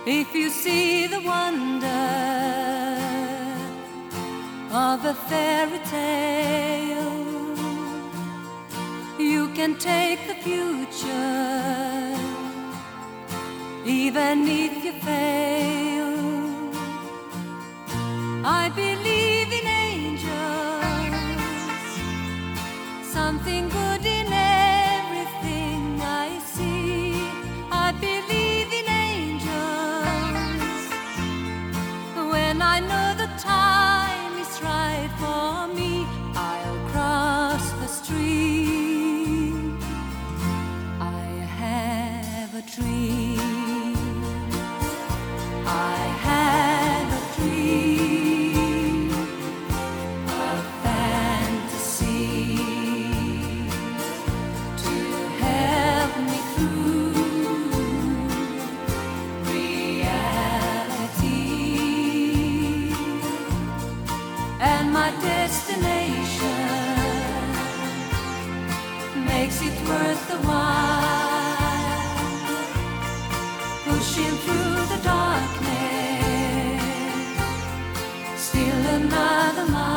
If you see the wonder of a fairy tale, you can take the future, even if you fail. I believe in angels, something good in everything I see. I believe in angels when I know the time is right for me. I'll cross the street. I have a dream. I have a dream, a fantasy to help me through reality, and my destination makes it worth the while, pushing through the darkness, still another mile.